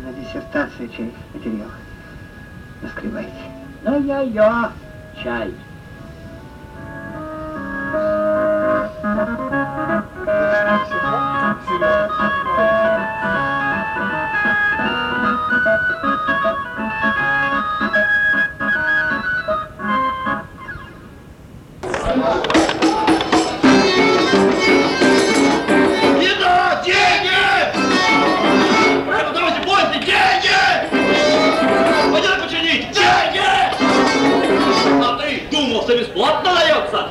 На диссертацию чай материал. Наскребайте. Ну, я чай. Что бесплатно дается?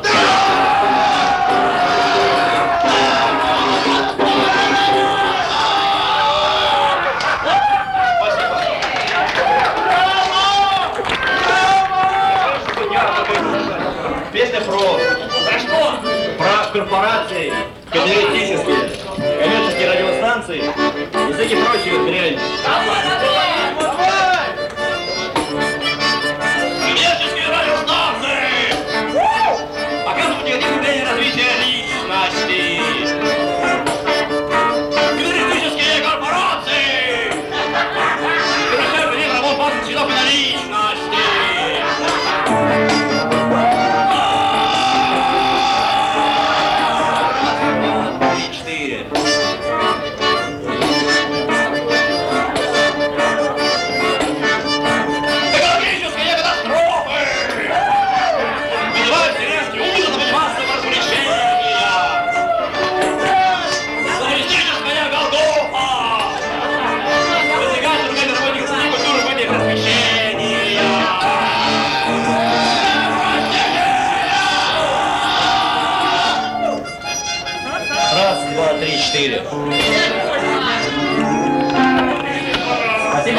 Песня про что? Про корпорации, капиталистические, коммерческие радиостанции и всякие прочие вот дрянь. Развитие личности. Капиталистические корпорации. Совершенно нет работ базовых счетов и наличности. 3-4. Экологические катастрофы. Вызывают вселенский ужас и массовое развлечение. Коммунистическая Голгофа. Достигает руками работников среди культуры в этой просвещения. Раз, два, три, четыре. Спасибо.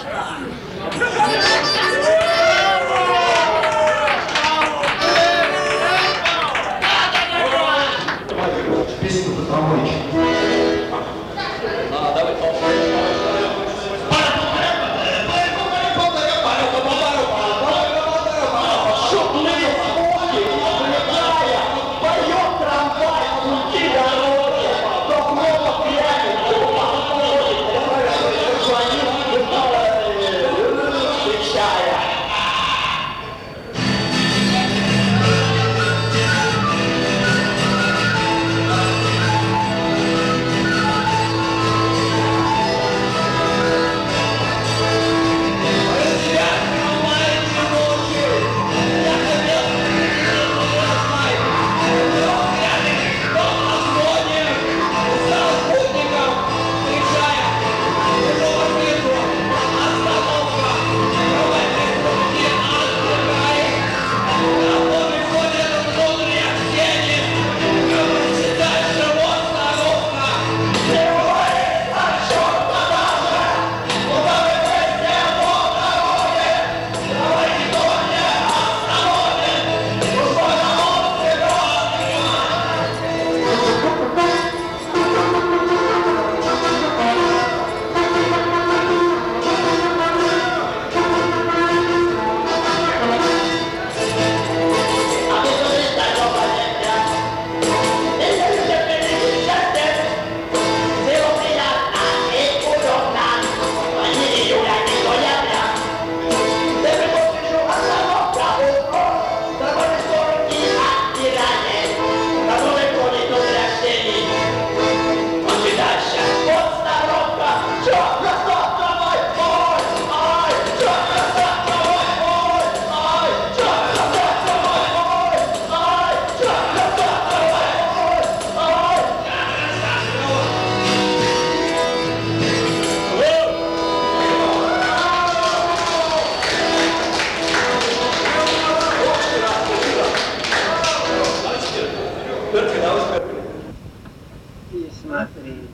Смотри.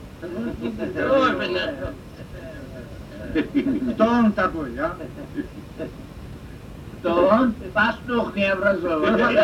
Кто он такой, а? Кто он? Пастух необразованный.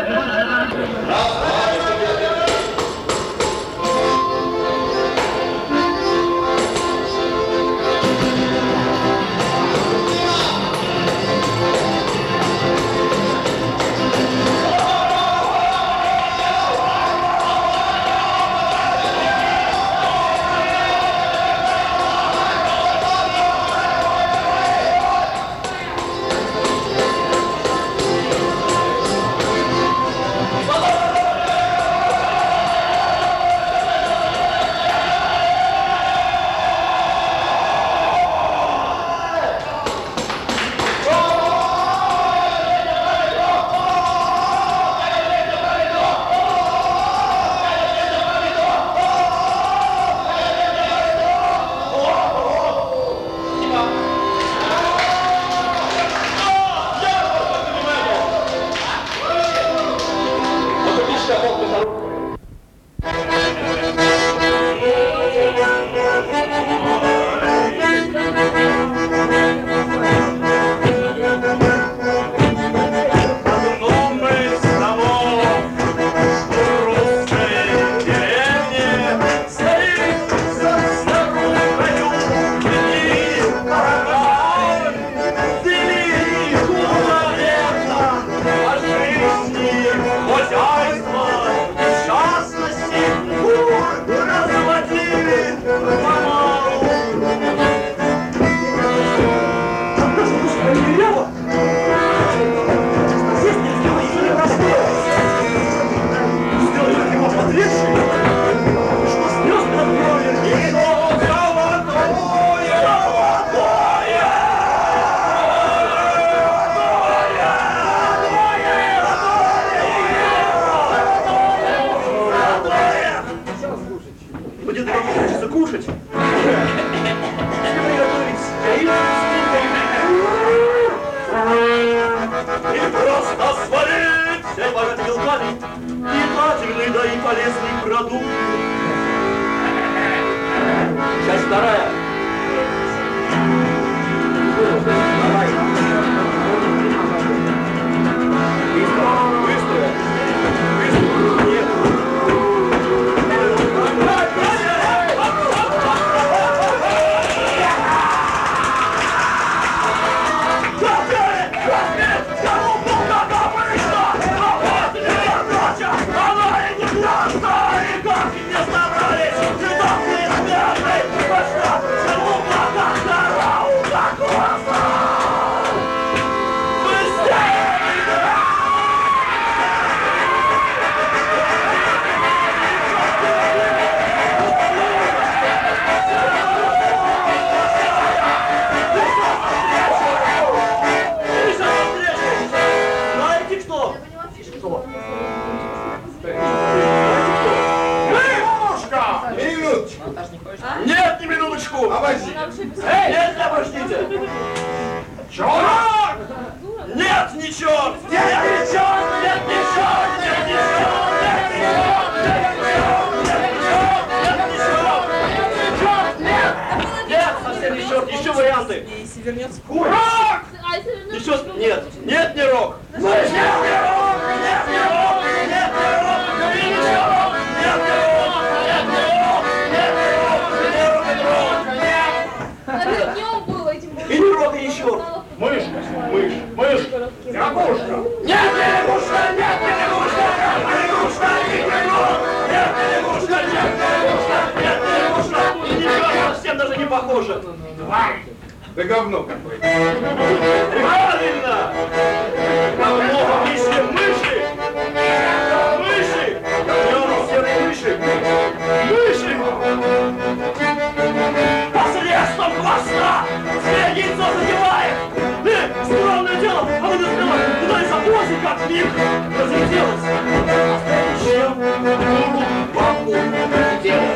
еда и полезный продукт. Часть вторая. Быстро. Нет. Нет, не минуточку! Обожди! Эй, нет, не обождите! Черт! Нет, не черт! Нет, не черт! Нет, не черт! Нет, не черт! Нет, не черт! Нет, не черт! Нет, не черт! Нет! Нет, совсем не черт! Еще варианты! Если вернется... Рок! Еще... Нет, нет, не рок! Нет, не рок! Нет, не рок! Нет, не рок! Нет, не рок! Нет, не рок! Нет, не рок! Днем было, этим было. И не рок, и еще. Мышь. Лягушка. Нет, не лягушка, нет, не лягушка, нет, не лягушка, нет, не лягушка, нет, не лягушка, нет, не лягушка. И ничего, совсем даже не похоже. Тварь. Да говно какое. Правильно. Говно, если мыши. Мыши. Серые мыши. Мыши. Посредством хвоста зверь яйцо задевает! Странное дело, а вы назвали, куда из обоза, как миг разлетелось! Чем дуру бабу делать?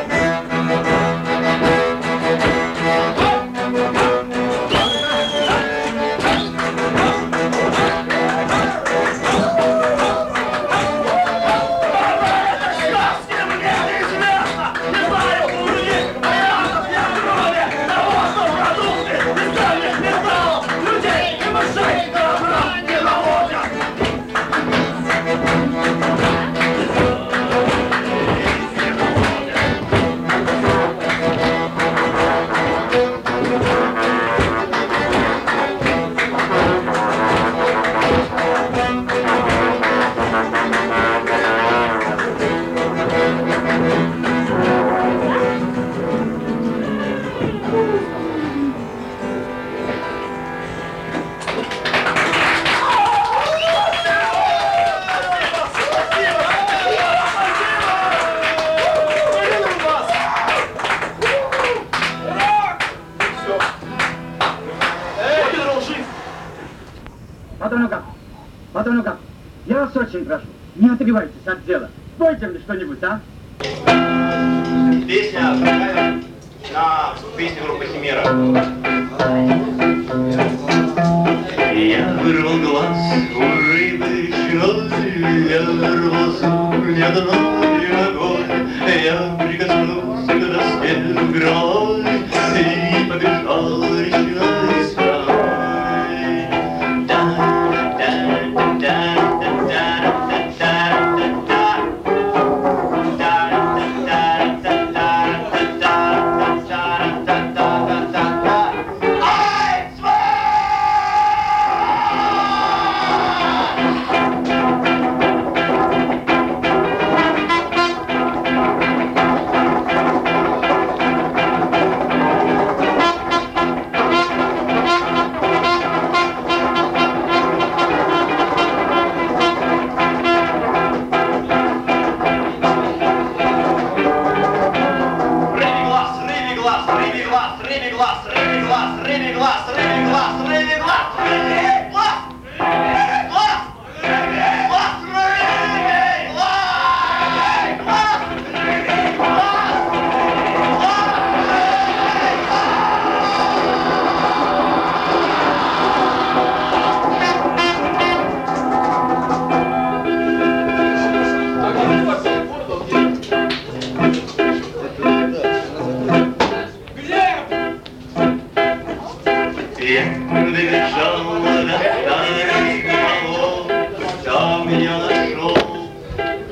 Патронука, я вас очень прошу, не отрывайтесь от дела. Спойте мне что-нибудь, а? Песня на песню группы Химера. Я вырвал глаз у рыбы чной, я вырвал зуб не одной ногой, я прикоснулся к доске громой и побежал речной страной.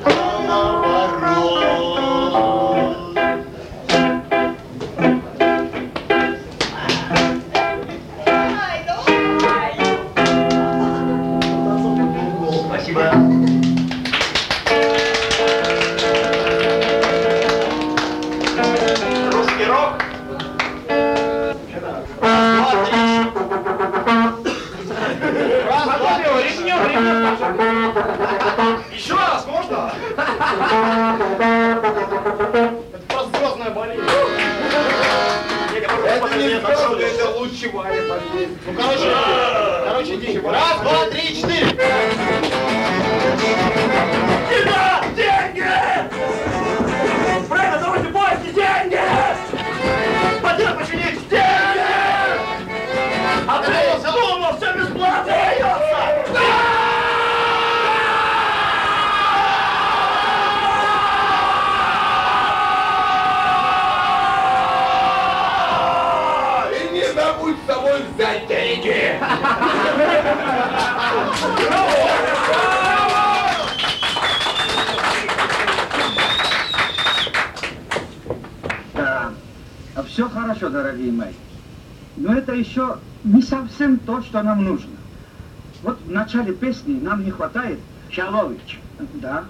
Спасибо. Русский рок. Еще раз, можно? Это просто звездная болезнь. Это не здорово, это лучевая болезнь. Ну, короче, идите. Раз, два, три, четыре. Сюда! Деньги! Правильно, давайте поиски! Деньги! Подъем починить! Деньги! А ты думал, все бесплатно дается! И не забудь с собой взять деньги. Да, все хорошо, дорогие мои. Но это еще не совсем то, что нам нужно. Вот в начале песни нам не хватает. Шалович, Да.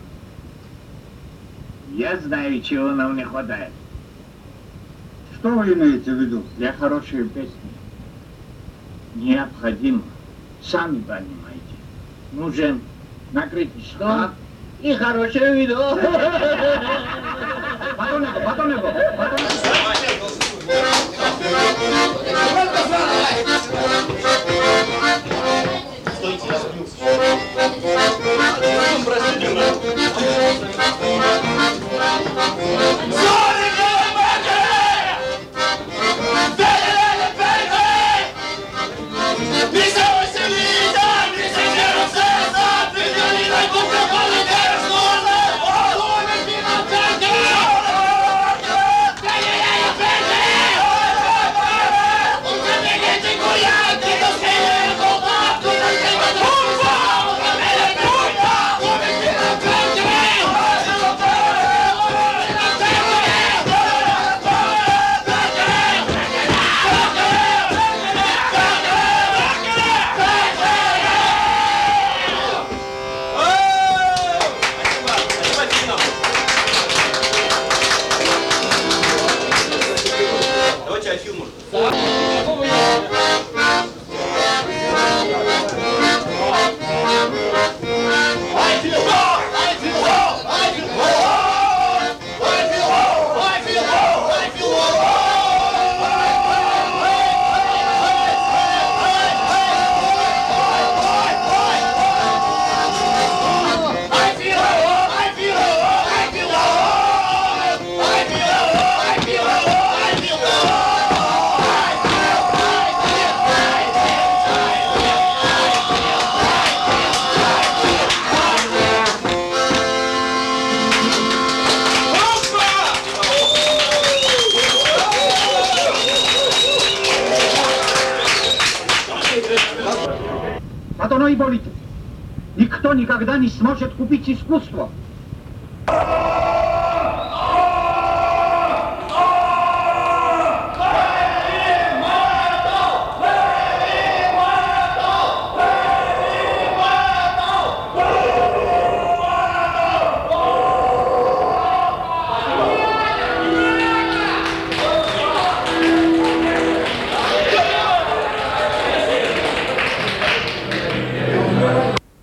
я знаю, чего нам не хватает. Что вы имеете в виду? Для хорошей песни необходимо, сами понимаете, нужен накрытый стол и хорошее видео. Потом его. Стойте, я сбился. Простите, Вот оно и болит. Никто никогда не сможет купить искусство.